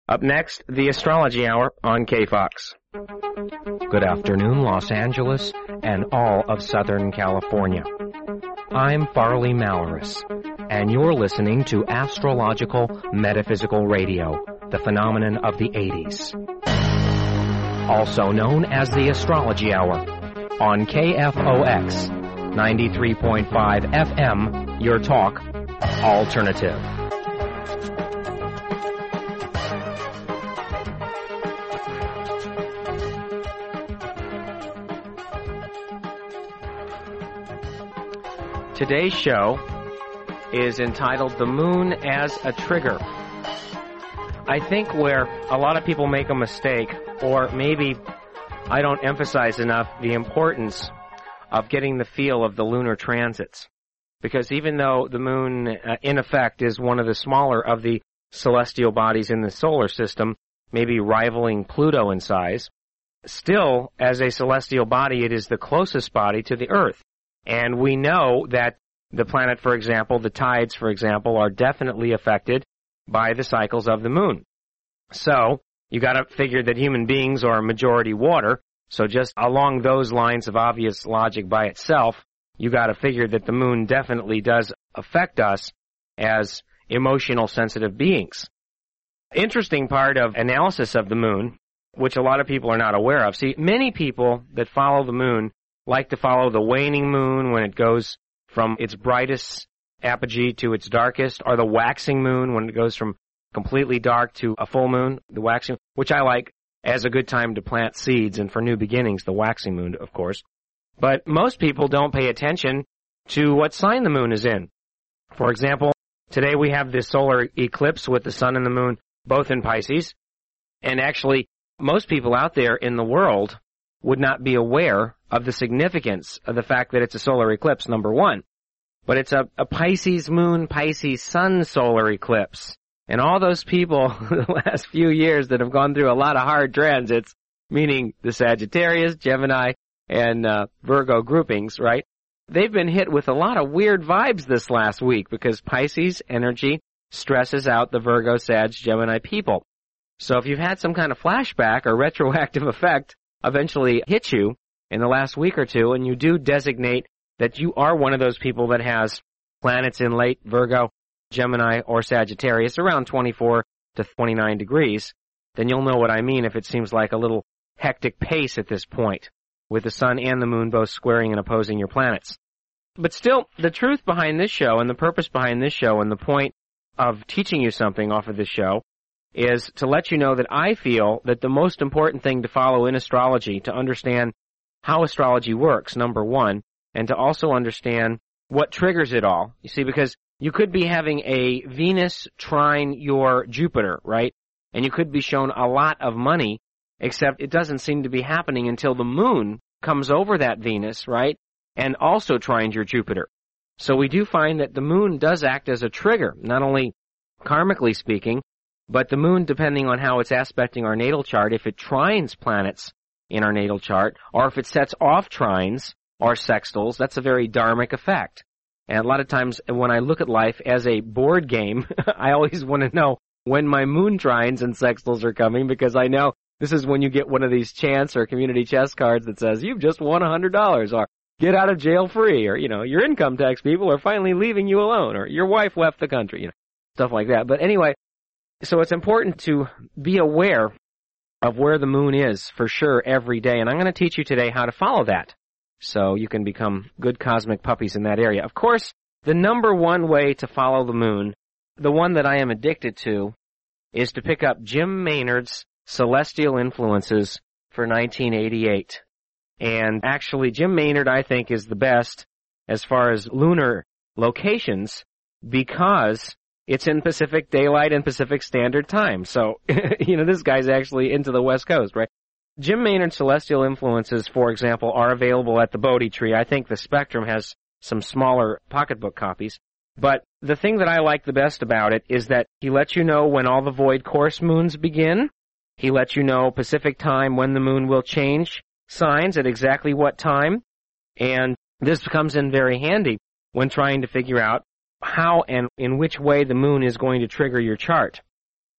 Up next, the Astrology Hour on KFOX. Good afternoon, Los Angeles, and all of Southern California. I'm Farley Malaris, and you're listening to Astrological Metaphysical Radio, the phenomenon of the 80s. Also known as the Astrology Hour, on KFOX, 93.5 FM, your talk, alternative. Today's show is entitled The Moon as a Trigger. I think where a lot of people make a mistake, or maybe I don't emphasize enough the importance of getting the feel of the lunar transits. Because even though the moon, in effect, is one of the smaller of the celestial bodies in the solar system, maybe rivaling Pluto in size, still, as a celestial body, it is the closest body to the Earth. And we know that the planet, for example, the tides, for example, are definitely affected by the cycles of the moon. So, you got to figure that human beings are majority water, so just along those lines of obvious logic by itself, you got to figure that the moon definitely does affect us as emotional sensitive beings. Interesting part of analysis of the moon, which a lot of people are not aware of. See, many people that follow the moon like to follow the waning moon when it goes from its brightest apogee to its darkest, or the waxing moon when it goes from completely dark to a full moon, the waxing, which I like as a good time to plant seeds, and for new beginnings, the waxing moon, of course. But most people don't pay attention to what sign the moon is in. For example, today we have this solar eclipse with the sun and the moon both in Pisces, and actually most people out there in the world would not be aware of the significance of the fact that it's a solar eclipse, number one. But it's a Pisces moon, Pisces sun solar eclipse. And all those people the last few years that have gone through a lot of hard transits, meaning the Sagittarius, Gemini, and Virgo groupings, right? They've been hit with a lot of weird vibes this last week because Pisces energy stresses out the Virgo, Sag, Gemini people. So if you've had some kind of flashback or retroactive effect eventually hit you in the last week or two, and you do designate that you are one of those people that has planets in late Virgo, Gemini, or Sagittarius around 24 to 29 degrees, then you'll know what I mean if it seems like a little hectic pace at this point, with the sun and the moon both squaring and opposing your planets. But still, the truth behind this show, and the purpose behind this show, and the point of teaching you something off of this show, is to let you know that I feel that the most important thing to follow in astrology, to understand how astrology works, number one, and to also understand what triggers it all. You see, because you could be having a Venus trine your Jupiter, right? And you could be shown a lot of money, except it doesn't seem to be happening until the moon comes over that Venus, right? And also trines your Jupiter. So we do find that the moon does act as a trigger, not only karmically speaking, but the moon, depending on how it's aspecting our natal chart, if it trines planets in our natal chart, or if it sets off trines or sextiles, that's a very dharmic effect. And a lot of times when I look at life as a board game, I always want to know when my moon trines and sextiles are coming, because I know this is when you get one of these chance or community chess cards that says, you've just won $100, or get out of jail free, or, your income tax people are finally leaving you alone, or your wife left the country, stuff like that. But anyway, so it's important to be aware of where the moon is for sure every day, and I'm going to teach you today how to follow that so you can become good cosmic puppies in that area. Of course, the number one way to follow the moon, the one that I am addicted to, is to pick up Jim Maynard's Celestial Influences for 1988. And actually, Jim Maynard, I think, is the best as far as lunar locations because it's in Pacific Daylight and Pacific Standard Time. So, this guy's actually into the West Coast, right? Jim Maynard's Celestial Influences, for example, are available at the Bodhi Tree. I think the Spectrum has some smaller pocketbook copies. But the thing that I like the best about it is that he lets you know when all the void course moons begin. He lets you know Pacific time when the moon will change signs at exactly what time. And this comes in very handy when trying to figure out how and in which way the moon is going to trigger your chart.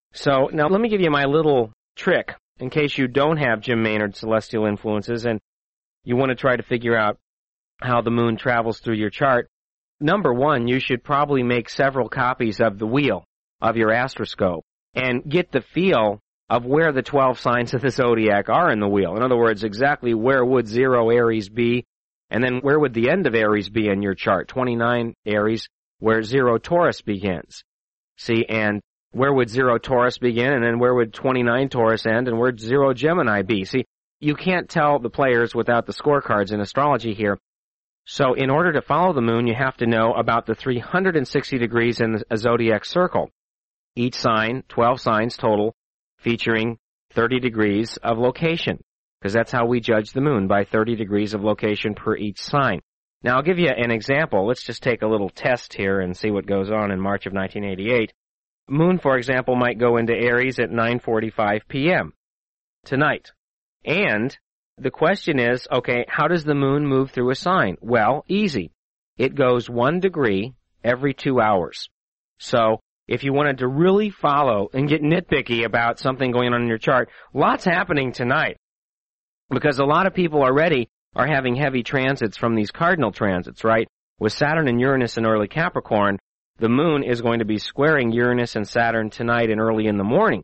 So now let me give you my little trick in case you don't have Jim Maynard's celestial influences and you want to try to figure out how the moon travels through your chart. Number one, you should probably make several copies of the wheel of your astroscope and get the feel of where the 12 signs of the zodiac are in the wheel. In other words, exactly where would 0 Aries be, and then where would the end of Aries be in your chart? 29 Aries, where 0 Taurus begins. See, and where would 0 Taurus begin, and then where would 29 Taurus end, and where would 0 Gemini be? See, you can't tell the players without the scorecards in astrology here. So in order to follow the moon, you have to know about the 360 degrees in a zodiac circle. Each sign, 12 signs total, featuring 30 degrees of location, because that's how we judge the moon, by 30 degrees of location per each sign. Now, I'll give you an example. Let's just take a little test here and see what goes on in March of 1988. Moon, for example, might go into Aries at 9:45 p.m. tonight. And the question is, okay, how does the moon move through a sign? Well, easy. It goes 1 degree every 2 hours. So if you wanted to really follow and get nitpicky about something going on in your chart, lots happening tonight. Because a lot of people already are having heavy transits from these cardinal transits, right? With Saturn and Uranus in early Capricorn, the moon is going to be squaring Uranus and Saturn tonight and early in the morning.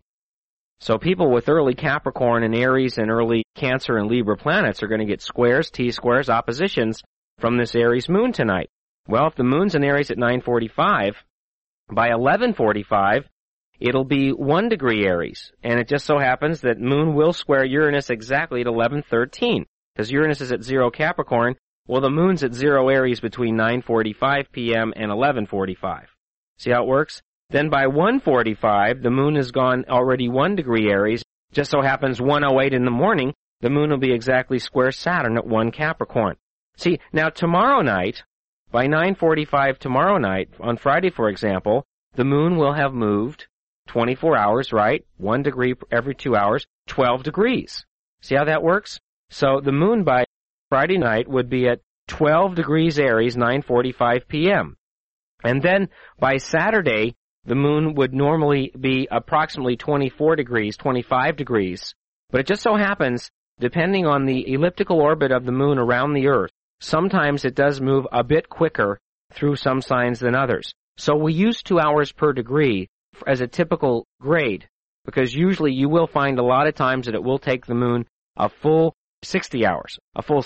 So people with early Capricorn and Aries and early Cancer and Libra planets are going to get squares, T-squares, oppositions from this Aries moon tonight. Well, if the moon's in Aries at 9:45, by 11:45, it'll be 1 degree Aries. And it just so happens that moon will square Uranus exactly at 11:13. Because Uranus is at 0 Capricorn, well, the moon's at 0 Aries between 9:45 p.m. and 11:45. See how it works? Then by 1:45, the moon has gone already 1 degree Aries. Just so happens 1:08 in the morning, the moon will be exactly square Saturn at 1 Capricorn. See, now tomorrow night, by 9:45 tomorrow night, on Friday, for example, the moon will have moved 24 hours, right? 1 degree every 2 hours, 12 degrees. See how that works? So the moon by Friday night would be at 12 degrees Aries, 9:45 p.m. And then by Saturday, the moon would normally be approximately 24 degrees, 25 degrees. But it just so happens, depending on the elliptical orbit of the moon around the Earth, sometimes it does move a bit quicker through some signs than others. So we use 2 hours per degree as a typical grade, because usually you will find a lot of times that it will take the moon a full 60 hours,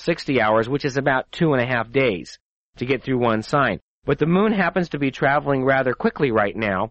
which is about 2.5 days to get through one sign. But the moon happens to be traveling rather quickly right now,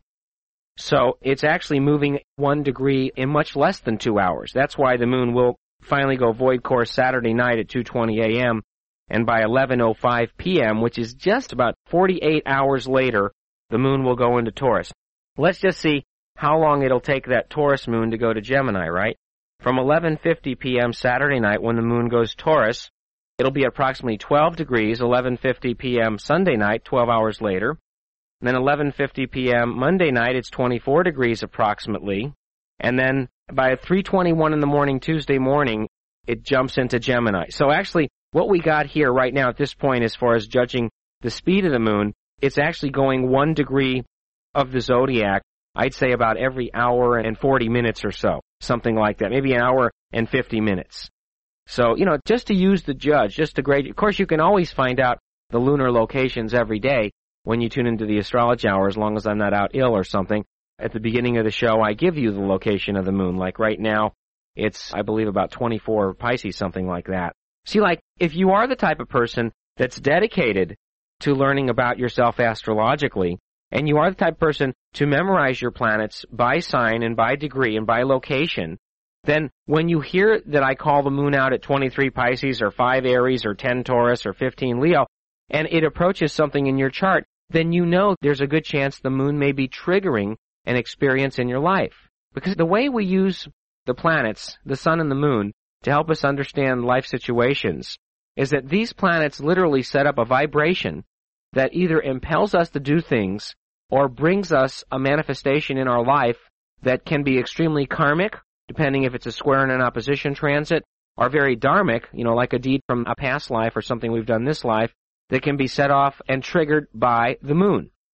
so it's actually moving 1 degree in much less than 2 hours. That's why the moon will finally go void course Saturday night at 2:20 a.m., and by 11:05 p.m., which is just about 48 hours later, the moon will go into Taurus. Let's just see how long it'll take that Taurus moon to go to Gemini, right? From 11:50 p.m. Saturday night, when the moon goes Taurus, it'll be approximately 12 degrees, 11:50 p.m. Sunday night, 12 hours later. And then 11:50 p.m. Monday night, it's 24 degrees approximately. And then by 3:21 in the morning, Tuesday morning, it jumps into Gemini. So actually, what we got here right now at this point, as far as judging the speed of the moon, it's actually going 1 degree of the zodiac, I'd say about every hour and 40 minutes or so, something like that, maybe an hour and 50 minutes. So, just to use the judge, just to grade. Of course, you can always find out the lunar locations every day when you tune into the Astrology Hour, as long as I'm not out ill or something. At the beginning of the show, I give you the location of the moon. Like right now, it's, I believe, about 24 Pisces, something like that. See, like, if you are the type of person that's dedicated to learning about yourself astrologically, and you are the type of person to memorize your planets by sign and by degree and by location, then when you hear that I call the moon out at 23 Pisces or 5 Aries or 10 Taurus or 15 Leo, and it approaches something in your chart, then you know there's a good chance the moon may be triggering an experience in your life. Because the way we use the planets, the sun and the moon, to help us understand life situations is that these planets literally set up a vibration that either impels us to do things or brings us a manifestation in our life that can be extremely karmic, depending if it's a square and an opposition transit, or very dharmic, like a deed from a past life or something we've done this life, that can be set off and triggered by the moon.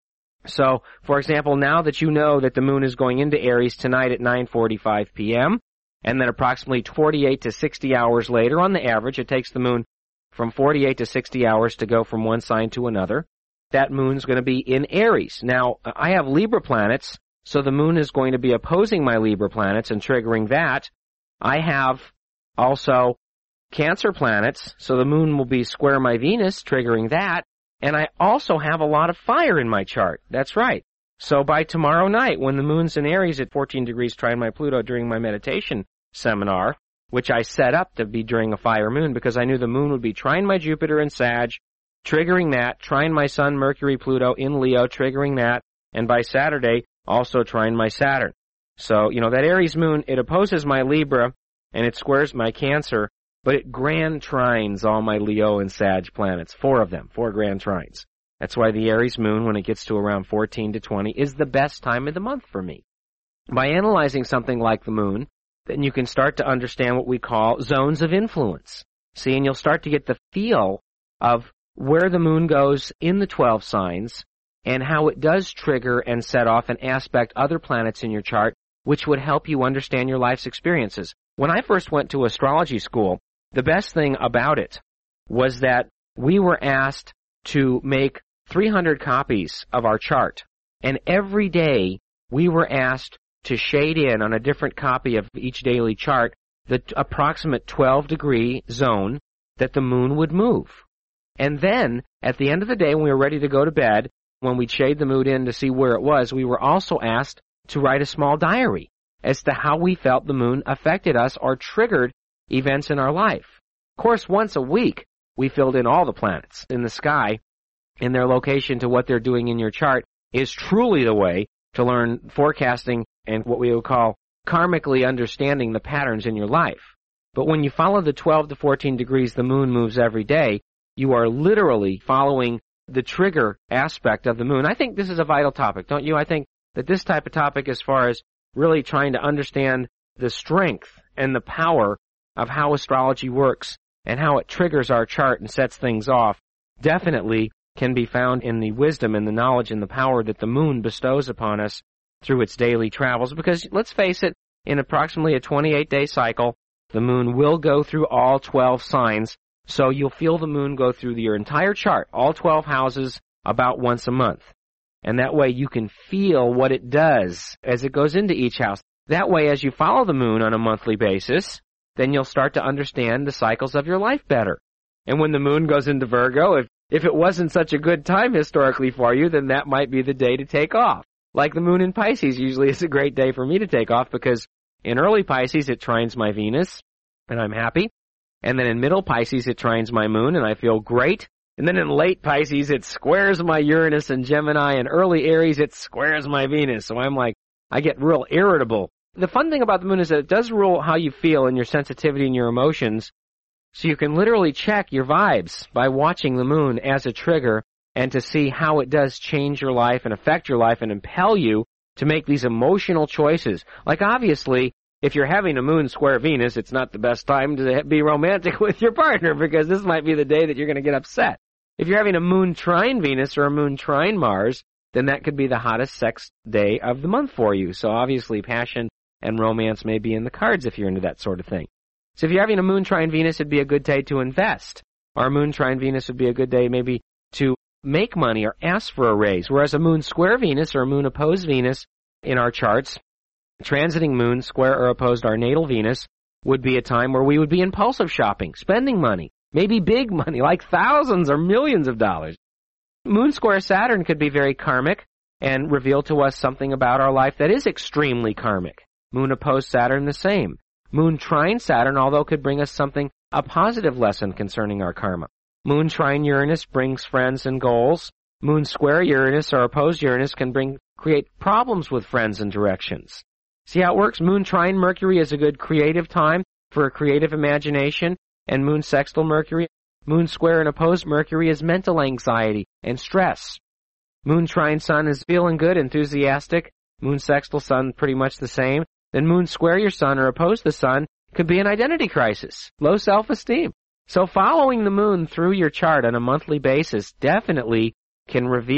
So, for example, now that you know that the moon is going into Aries tonight at 9:45 p.m., and then approximately 48 to 60 hours later, on the average, it takes the moon from 48 to 60 hours to go from one sign to another, that moon's going to be in Aries. Now, I have Libra planets, so the moon is going to be opposing my Libra planets and triggering that. I have also Cancer planets, so the moon will be square my Venus, triggering that. And I also have a lot of fire in my chart. That's right. So by tomorrow night, when the moon's in Aries at 14 degrees trine my Pluto during my meditation seminar, which I set up to be during a fire moon because I knew the moon would be trine my Jupiter in Sag, triggering that, trine my Sun, Mercury, Pluto in Leo, triggering that, and by Saturday, also trine my Saturn. So, that Aries moon, it opposes my Libra, and it squares my Cancer, but it grand trines all my Leo and Sag planets, 4 of them, 4 grand trines. That's why the Aries moon, when it gets to around 14 to 20, is the best time of the month for me. By analyzing something like the moon, then you can start to understand what we call zones of influence. See, and you'll start to get the feel of where the moon goes in the 12 signs and how it does trigger and set off and aspect other planets in your chart, which would help you understand your life's experiences. When I first went to astrology school, the best thing about it was that we were asked to make 300 copies of our chart, and every day we were asked to shade in on a different copy of each daily chart the approximate 12-degree zone that the moon would move. And then, at the end of the day, when we were ready to go to bed, when we'd shade the moon in to see where it was, we were also asked to write a small diary as to how we felt the moon affected us or triggered events in our life. Of course, once a week, we filled in all the planets in the sky, and their location to what they're doing in your chart is truly the way to learn forecasting and what we would call karmically understanding the patterns in your life. But when you follow the 12 to 14 degrees the moon moves every day, you are literally following the trigger aspect of the moon. I think this is a vital topic, don't you? I think that this type of topic, as far as really trying to understand the strength and the power of how astrology works and how it triggers our chart and sets things off, definitely can be found in the wisdom and the knowledge and the power that the moon bestows upon us through its daily travels. Because, let's face it, in approximately a 28-day cycle, the moon will go through all 12 signs, so you'll feel the moon go through your entire chart, all 12 houses, about once a month. And that way you can feel what it does as it goes into each house. That way, as you follow the moon on a monthly basis, then you'll start to understand the cycles of your life better. And when the moon goes into Virgo, if it wasn't such a good time historically for you, then that might be the day to take off. Like the moon in Pisces usually is a great day for me to take off because in early Pisces it trines my Venus, and I'm happy. And then in middle Pisces it trines my moon, and I feel great. And then in late Pisces it squares my Uranus and Gemini, and early Aries it squares my Venus. So I get real irritable. The fun thing about the moon is that it does rule how you feel and your sensitivity and your emotions. So you can literally check your vibes by watching the moon as a trigger and to see how it does change your life and affect your life and impel you to make these emotional choices. Like obviously, if you're having a moon square Venus, it's not the best time to be romantic with your partner because this might be the day that you're going to get upset. If you're having a moon trine Venus or a moon trine Mars, then that could be the hottest sex day of the month for you. So obviously passion and romance may be in the cards if you're into that sort of thing. So if you're having a moon trine Venus, it'd be a good day to invest. Or a moon trine Venus would be a good day maybe to make money or ask for a raise. Whereas a moon square Venus or a moon opposed Venus in our charts, transiting moon square or opposed our natal Venus, would be a time where we would be impulsive shopping, spending money, maybe big money, like thousands or millions of dollars. Moon square Saturn could be very karmic and reveal to us something about our life that is extremely karmic. Moon opposed Saturn the same. Moon trine Saturn, although could bring us a positive lesson concerning our karma. Moon trine Uranus brings friends and goals. Moon square Uranus or opposed Uranus can create problems with friends and directions. See how it works? Moon trine Mercury is a good creative time for a creative imagination, and moon sextile Mercury, moon square and opposed Mercury is mental anxiety and stress. Moon trine Sun is feeling good, enthusiastic. Moon sextile Sun pretty much the same. Then moon square your Sun or oppose the Sun could be an identity crisis, low self-esteem. So following the moon through your chart on a monthly basis definitely can reveal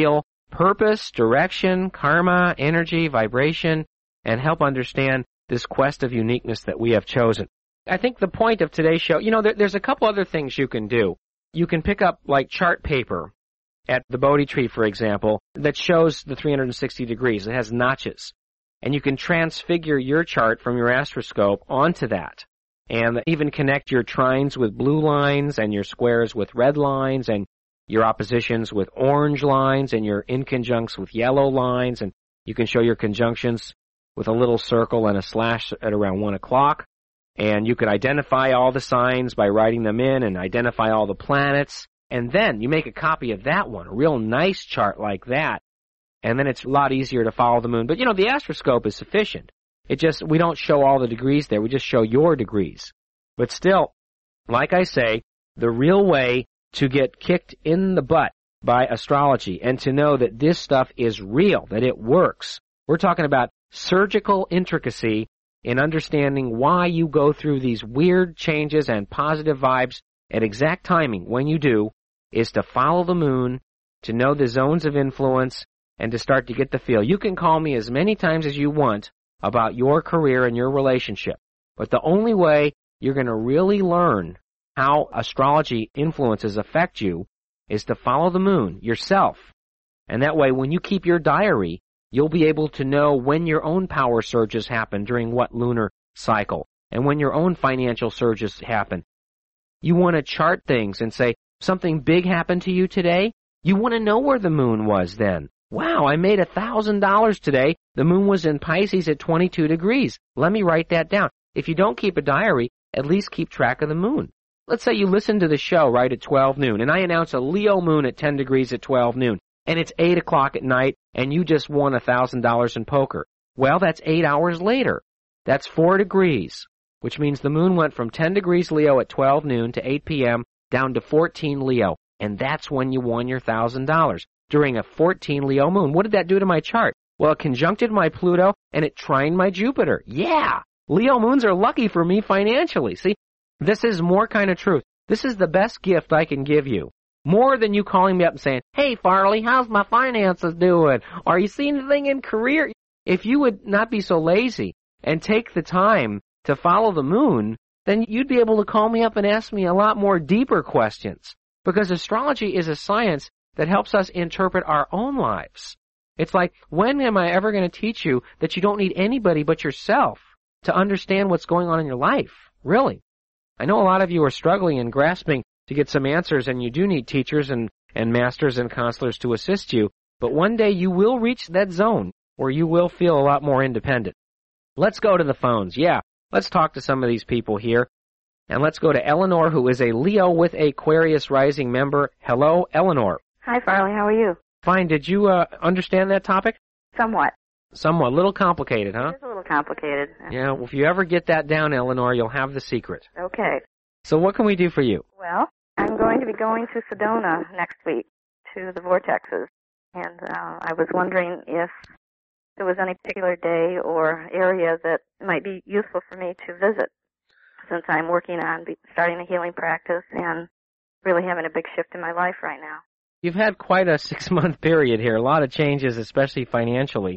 purpose, direction, karma, energy, vibration, and help understand this quest of uniqueness that we have chosen. I think the point of today's show, there's a couple other things you can do. You can pick up like chart paper at the Bodhi tree, for example, that shows the 360 degrees. It has notches. And you can transfigure your chart from your astroscope onto that. And even connect your trines with blue lines and your squares with red lines and your oppositions with orange lines and your inconjuncts with yellow lines. And you can show your conjunctions with a little circle and a slash at around 1 o'clock. And you could identify all the signs by writing them in and identify all the planets. And then you make a copy of that one, a real nice chart like that. And then it's a lot easier to follow the moon. But, the astroscope is sufficient. We don't show all the degrees there. We just show your degrees. But still, like I say, the real way to get kicked in the butt by astrology and to know that this stuff is real, that it works. We're talking about surgical intricacy in understanding why you go through these weird changes and positive vibes at exact timing when you do, is to follow the moon, to know the zones of influence, and to start to get the feel. You can call me as many times as you want about your career and your relationship, but the only way you're going to really learn how astrology influences affect you is to follow the moon yourself. And that way, when you keep your diary, you'll be able to know when your own power surges happen during what lunar cycle, and when your own financial surges happen. You want to chart things and say, something big happened to you today? You want to know where the moon was then. Wow, I made $1,000 today. The moon was in Pisces at 22 degrees. Let me write that down. If you don't keep a diary, at least keep track of the moon. Let's say you listen to the show right at 12 noon, and I announce a Leo moon at 10 degrees at 12 noon, and it's 8 o'clock at night, and you just won $1,000 in poker. Well, that's 8 hours later. That's 4 degrees, which means the moon went from 10 degrees Leo at 12 noon to 8 p.m. down to 14 Leo, and that's when you won your $1,000 during a 14 Leo moon. What did that do to my chart? Well, it conjuncted my Pluto, and it trined my Jupiter. Yeah! Leo moons are lucky for me financially. See, this is more kind of truth. This is the best gift I can give you. More than you calling me up and saying, hey, Farley, how's my finances doing? Are you seeing anything in career? If you would not be so lazy and take the time to follow the moon, then you'd be able to call me up and ask me a lot more deeper questions. Because astrology is a science that helps us interpret our own lives. It's like, when am I ever going to teach you that you don't need anybody but yourself to understand what's going on in your life? Really. I know a lot of you are struggling and grasping to get some answers, and you do need teachers and masters and counselors to assist you, but one day you will reach that zone where you will feel a lot more independent. Let's go to the phones. Yeah, let's talk to some of these people here. And let's go to Eleanor, who is a Leo with Aquarius rising member. Hello, Eleanor. Hi, Farley. How are you? Fine. Did you understand that topic? Somewhat. Somewhat. A little complicated, huh? It is a little complicated. Yeah, well, if you ever get that down, Eleanor, you'll have the secret. Okay. So what can we do for you? Well, I'm going to be going to Sedona next week to the vortexes, and I was wondering if there was any particular day or area that might be useful for me to visit, since I'm working on starting a healing practice and really having a big shift in my life right now. You've had quite a 6-month period here, a lot of changes, especially financially.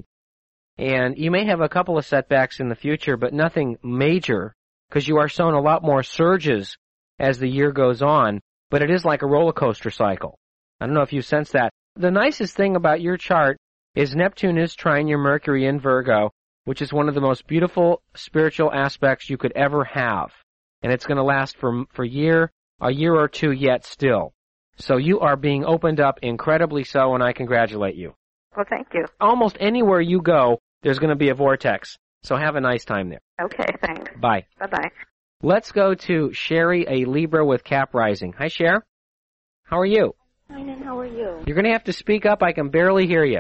And you may have a couple of setbacks in the future, but nothing major, because you are shown a lot more surges as the year goes on, but it is like a roller coaster cycle. I don't know if you sense that. The nicest thing about your chart is Neptune is trine your Mercury in Virgo, which is one of the most beautiful spiritual aspects you could ever have. And it's going to last for a year or two yet still. So you are being opened up incredibly so, and I congratulate you. Well, thank you. Almost anywhere you go, there's going to be a vortex. So have a nice time there. Okay, thanks. Bye. Bye-bye. Let's go to Sherry, a Libra with Cap rising. Hi, Cher. How are you? Fine, and how are you? You're going to have to speak up. I can barely hear you.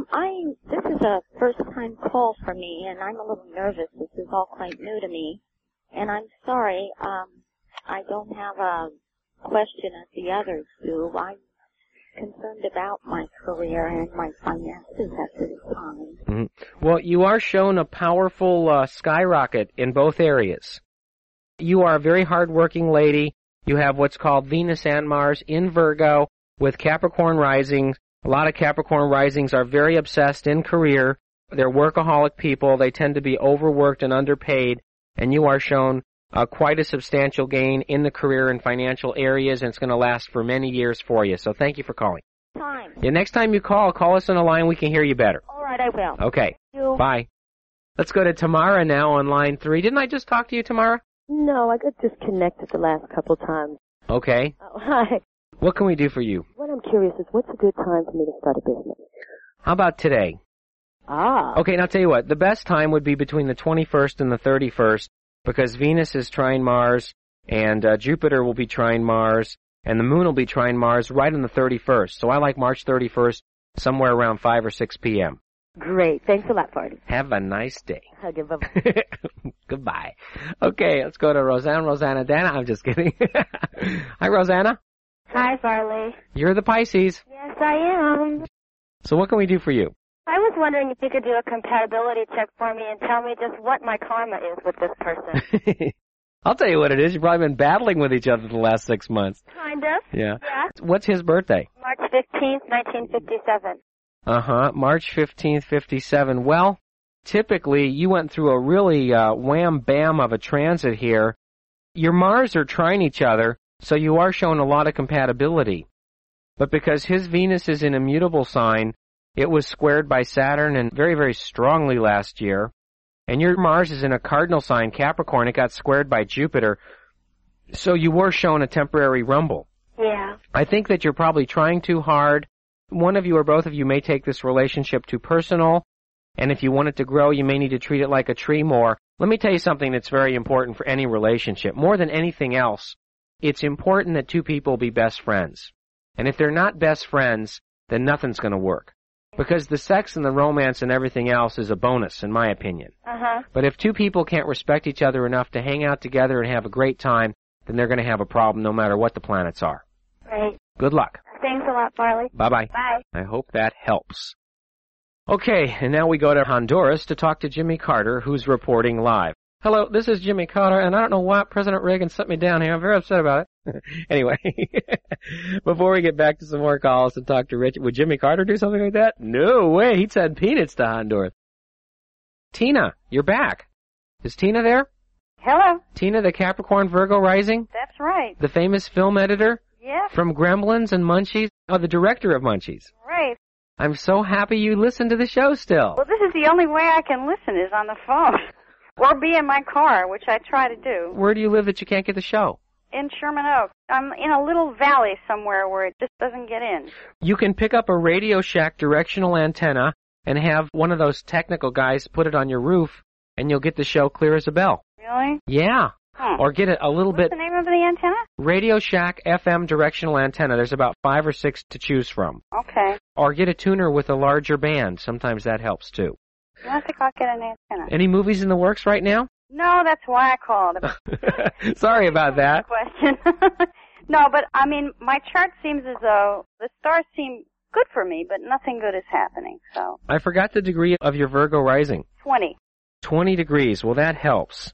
This is a first-time call for me, and I'm a little nervous. This is all quite new to me. And I'm sorry, I don't have a question as the others do. I'm concerned about my career and my finances at this time. Mm-hmm. Well, you are shown a powerful skyrocket in both areas. You are a very hard-working lady. You have what's called Venus and Mars in Virgo with Capricorn rising, A lot of Capricorn risings are very obsessed in career. They're workaholic people. They tend to be overworked and underpaid, and you are shown quite a substantial gain in the career and financial areas, and it's going to last for many years for you. So thank you for calling. Yeah, next time you call us on a line we can hear you better. All right, I will. Okay. Thank you. Bye. Let's go to Tamara now on line 3. Didn't I just talk to you, Tamara? No, I got disconnected the last couple times. Okay. Oh, hi. What can we do for you? What I'm curious is, what's a good time for me to start a business? How about today? Okay, now I'll tell you what. The best time would be between the 21st and the 31st, because Venus is trine Mars, and Jupiter will be trine Mars, and the Moon will be trine Mars right on the 31st. So I like March 31st, somewhere around 5 or 6 p.m. Great. Thanks a lot, Party. Have a nice day. Okay, bye-bye. Goodbye. Okay, let's go to Rosanna Dana. I'm just kidding. Hi, Rosanna. Hi, Farley. You're the Pisces. Yes, I am. So what can we do for you? I was wondering if you could do a compatibility check for me and tell me just what my karma is with this person. I'll tell you what it is. You've probably been battling with each other the last 6 months. Kind of. Yeah. Yeah. What's his birthday? March 15th, 1957. March 15th, 57. Well, typically you went through a really wham-bam of a transit here. Your Mars are trine each other, so you are showing a lot of compatibility. But because his Venus is in a mutable sign, it was squared by Saturn and very, very strongly last year. And your Mars is in a cardinal sign, Capricorn. It got squared by Jupiter. So you were shown a temporary rumble. Yeah. I think that you're probably trying too hard. One of you or both of you may take this relationship too personal. And if you want it to grow, you may need to treat it like a tree more. Let me tell you something that's very important for any relationship. More than anything else, it's important that two people be best friends. And if they're not best friends, then nothing's going to work. Because the sex and the romance and everything else is a bonus, in my opinion. But if two people can't respect each other enough to hang out together and have a great time, then they're going to have a problem no matter what the planets are. Right. Good luck. Thanks a lot, Farley. Bye-bye. Bye. I hope that helps. Okay, and now we go to Honduras to talk to Jimmy Carter, who's reporting live. Hello, this is Jimmy Carter, and I don't know why President Reagan sent me down here. I'm very upset about it. Anyway, before we get back to some more calls and talk to Rich, would Jimmy Carter do something like that? No way. He'd send peanuts to Honduras. Tina, you're back. Is Tina there? Hello. Tina, the Capricorn Virgo rising? That's right. The famous film editor? Yes. From Gremlins and Munchies? Oh, the director of Munchies. Right. I'm so happy you listen to the show still. Well, this is the only way I can listen is on the phone. Or be in my car, which I try to do. Where do you live that you can't get the show? In Sherman Oaks. I'm in a little valley somewhere where it just doesn't get in. You can pick up a Radio Shack directional antenna and have one of those technical guys put it on your roof, and you'll get the show clear as a bell. Really? Yeah. Or get it a little bit... What's the name of the antenna? Radio Shack FM directional antenna. There's about 5 or 6 to choose from. Okay. Or get a tuner with a larger band. Sometimes that helps, too. I think I'll get an antenna. Any movies in the works right now? No, that's why I called. Sorry about that. Question. No, but, I mean, my chart seems as though the stars seem good for me, but nothing good is happening, so. I forgot the degree of your Virgo rising. 20. 20 degrees. Well, that helps.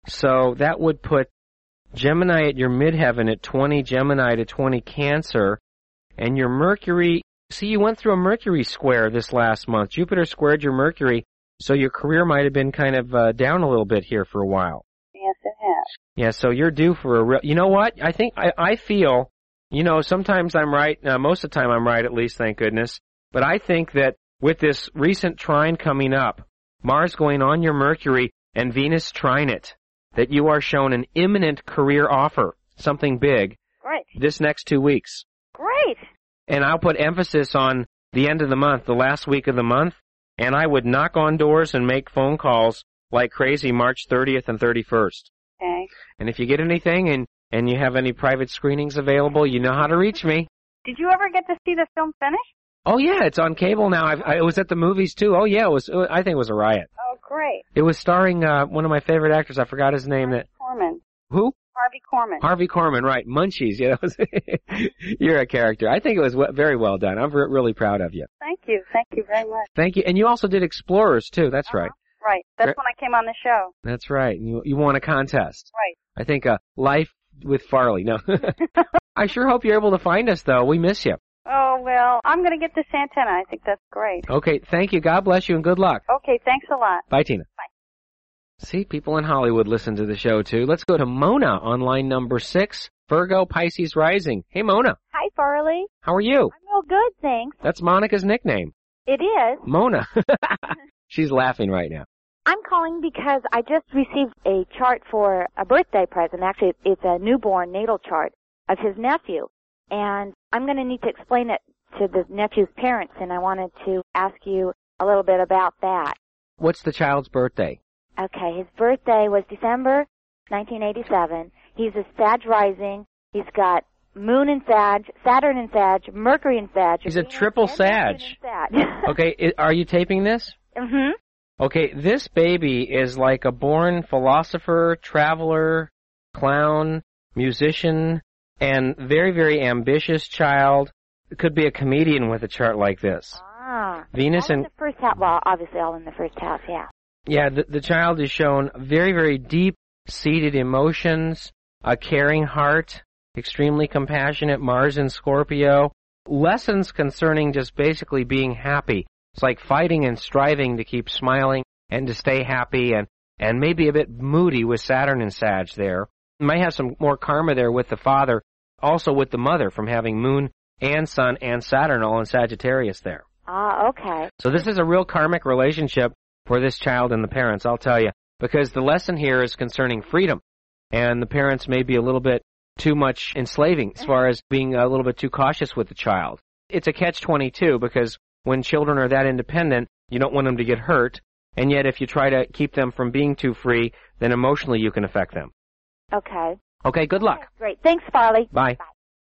So that would put Gemini at your midheaven at 20, Gemini to 20 Cancer, and your Mercury, see, you went through a Mercury square this last month. Jupiter squared your Mercury, so your career might have been kind of down a little bit here for a while. Yes, it has. Yeah, so you're due for a real, you know what? I feel, you know, sometimes I'm right, most of the time I'm right at least, thank goodness, but I think that with this recent trine coming up, Mars going on your Mercury and Venus trine it, that you are shown an imminent career offer, something big, Great. This next 2 weeks. Great. And I'll put emphasis on the end of the month, the last week of the month, and I would knock on doors and make phone calls like crazy March 30th and 31st. Okay. And if you get anything and you have any private screenings available, you know how to reach me. Did you ever get to see the film finish? Oh, yeah, it's on cable now. It was at the movies, too. Oh, yeah, I think it was a riot. Oh, great. It was starring one of my favorite actors. I forgot his name. Corman. Who? Harvey Korman. Harvey Korman, right. Munchies. Yeah, that was you're a character. I think it was very well done. I'm really proud of you. Thank you. Thank you very much. Thank you. And you also did Explorers, too. That's right. Right. That's when I came on the show. That's right. And you won a contest. Right. I think Life with Farley. No. I sure hope you're able to find us, though. We miss you. Oh, well, I'm going to get this antenna. I think that's great. Okay, thank you. God bless you and good luck. Okay, thanks a lot. Bye, Tina. Bye. See, people in Hollywood listen to the show, too. Let's go to Mona on line number 6, Virgo Pisces Rising. Hey, Mona. Hi, Farley. How are you? I'm real good, thanks. That's Monica's nickname. It is. Mona. She's laughing right now. I'm calling because I just received a chart for a birthday present. Actually, it's a newborn natal chart of his nephew. And I'm going to need to explain it to the nephew's parents, and I wanted to ask you a little bit about that. What's the child's birthday? Okay, his birthday was December 1987. He's a Sag rising. He's got Moon in Sag, Saturn in Sag, Mercury in Sag. He's a triple Sag. Okay, are you taping this? Mm-hmm. Okay, this baby is like a born philosopher, traveler, clown, musician, and very, very ambitious child. Could be a comedian with a chart like this. Ah. Venus all in the first house. Well, obviously all in the first house, yeah. Yeah, the child is shown very, very deep-seated emotions, a caring heart, extremely compassionate, Mars in Scorpio. Lessons concerning just basically being happy. It's like fighting and striving to keep smiling and to stay happy, and maybe a bit moody with Saturn and Sag there. Might have some more karma there with the father, also with the mother from having Moon and Sun and Saturn all in Sagittarius there. Ah, okay. So this is a real karmic relationship for this child and the parents, I'll tell you, because the lesson here is concerning freedom, and the parents may be a little bit too much enslaving as far as being a little bit too cautious with the child. It's a catch-22 because when children are that independent, you don't want them to get hurt, and yet if you try to keep them from being too free, then emotionally you can affect them. Okay. Okay, good luck. Great. Thanks, Farley. Bye.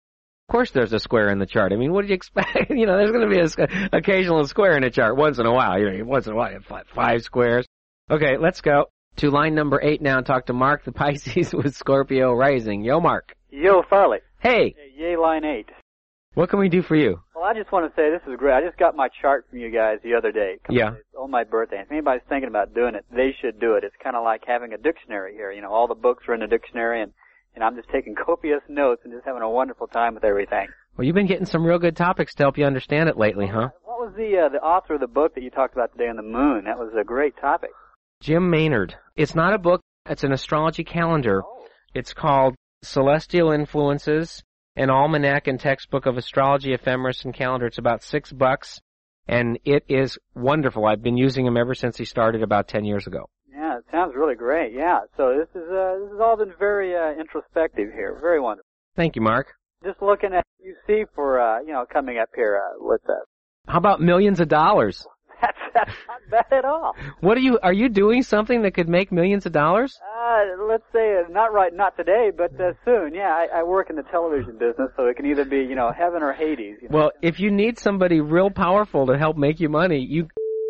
Of course there's a square in the chart. I mean, what did you expect? You know, there's going to be an occasional square in a chart once in a while. You know, once in a while, you have 5 squares. Okay, let's go to line number 8 now and talk to Mark, the Pisces with Scorpio rising. Yo, Mark. Yo, Farley. Hey. Yay, line 8. What can we do for you? Well, I just want to say this is great. I just got my chart from you guys the other day. Yeah. On my birthday. If anybody's thinking about doing it, they should do it. It's kind of like having a dictionary here. You know, all the books are in the dictionary, and I'm just taking copious notes and just having a wonderful time with everything. Well, you've been getting some real good topics to help you understand it lately, huh? What was the author of the book that you talked about today on the moon? That was a great topic. Jim Maynard. It's not a book. It's an astrology calendar. Oh. It's called Celestial Influences, an almanac and textbook of astrology, ephemeris, and calendar. It's about $6, and it is wonderful. I've been using them ever since he started about 10 years ago. Yeah, it sounds really great. Yeah, so this has all been very introspective here. Very wonderful. Thank you, Mark. Just looking at UC for coming up here with How about millions of dollars? That's not bad at all. Are you doing something that could make millions of dollars? Let's say not today, but soon. Yeah, I work in the television business, so it can either be, heaven or Hades. Well, if you need somebody real powerful to help make you money,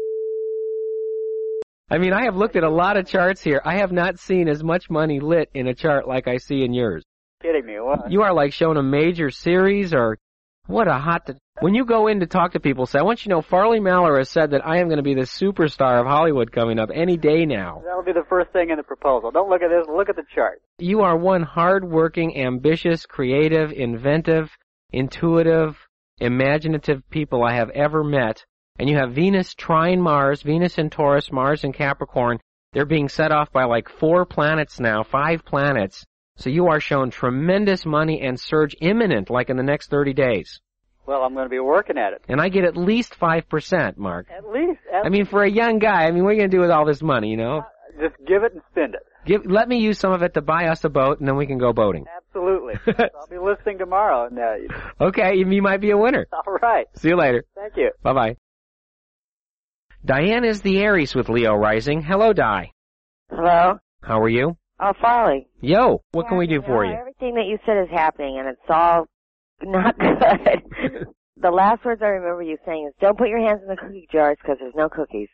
I have looked at a lot of charts here. I have not seen as much money lit in a chart like I see in yours. Kidding me? What? You are like showing a major series or what a hot... When you go in to talk to people, say, I want you to know Farley Maller has said that I am going to be the superstar of Hollywood coming up any day now. That'll be the first thing in the proposal. Don't look at this, look at the chart. You are one hard-working, ambitious, creative, inventive, intuitive, imaginative people I have ever met. And you have Venus trine Mars, Venus in Taurus, Mars in Capricorn. They're being set off by like 4 planets now, 5 planets. So you are shown tremendous money and surge imminent, like in the next 30 days. Well, I'm going to be working at it. And I get at least 5%, Mark. At least. For a young guy, what are you going to do with all this money, Just give it and spend it. Let me use some of it to buy us a boat, and then we can go boating. Absolutely. I'll be listening tomorrow. And, okay, you might be a winner. All right. See you later. Thank you. Bye-bye. Diane is the Aries with Leo rising. Hello, Di. Hello. How are you? Oh, Farley. Yo, what can we do for you? Everything that you said is happening, and it's all not good. The last words I remember you saying is, don't put your hands in the cookie jars because there's no cookies.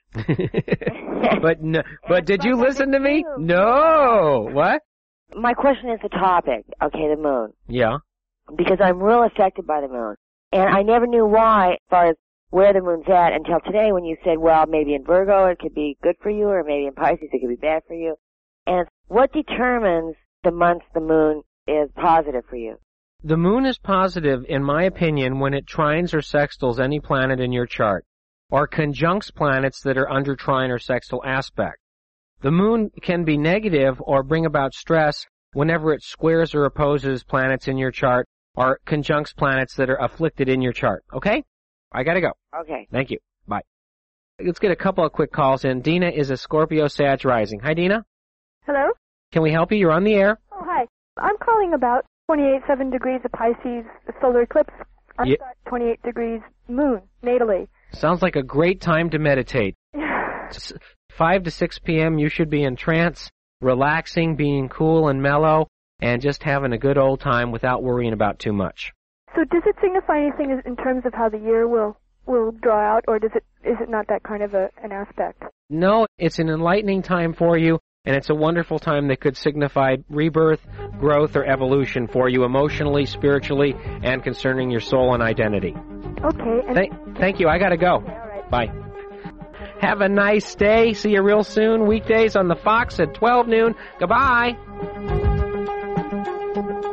But did you listen to me? No. What? My question is the topic. Okay, the moon. Yeah. Because I'm real affected by the moon. And I never knew why, as far as where the moon's at, until today when you said, well, maybe in Virgo it could be good for you, or maybe in Pisces it could be bad for you. And what determines the months the moon is positive for you? The moon is positive, in my opinion, when it trines or sextiles any planet in your chart, or conjuncts planets that are under trine or sextile aspect. The moon can be negative or bring about stress whenever it squares or opposes planets in your chart, or conjuncts planets that are afflicted in your chart. Okay? I gotta go. Okay. Thank you. Bye. Let's get a couple of quick calls in. Dina is a Scorpio Sag rising. Hi, Dina. Hello? Can we help you? You're on the air. Oh, hi. I'm calling about 28.7 degrees of Pisces solar eclipse. I've got 28 degrees moon, natally. Sounds like a great time to meditate. 5 to 6 p.m. you should be in trance, relaxing, being cool and mellow, and just having a good old time without worrying about too much. So does it signify anything in terms of how the year will draw out, or is it not that kind of an aspect? No, it's an enlightening time for you, and it's a wonderful time that could signify rebirth, growth, or evolution for you emotionally, spiritually, and concerning your soul and identity. Okay. Thank you. I gotta go. Okay, all right. Bye. Have a nice day. See you real soon. Weekdays on the Fox at 12 noon. Goodbye.